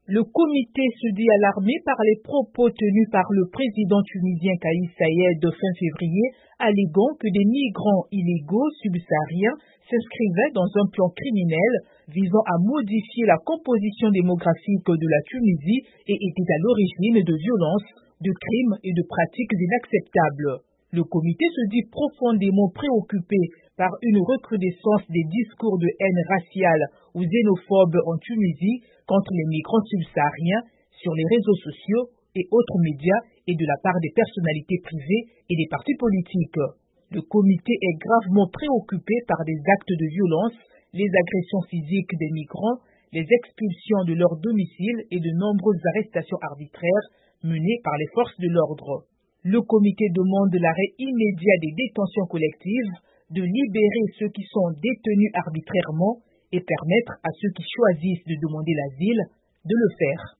Le comité se dit alarmé par les propos tenus par le président tunisien Kais Saied fin février, alléguant que des migrants illégaux subsahariens s'inscrivaient dans un plan criminel visant à modifier la composition démographique de la Tunisie et étaient à l'origine de violences, de crimes et de pratiques inacceptables. Le comité se dit profondément préoccupé par une recrudescence des discours de haine raciale ou xénophobe en Tunisie contre les migrants subsahariens sur les réseaux sociaux et autres médias et de la part des personnalités privées et des partis politiques. Le comité est gravement préoccupé par des actes de violence, les agressions physiques des migrants, les expulsions de leur domicile et de nombreuses arrestations arbitraires menées par les forces de l'ordre. Le comité demande l'arrêt immédiat des détentions collectives, de libérer ceux qui sont détenus arbitrairement et permettre à ceux qui choisissent de demander l'asile de le faire.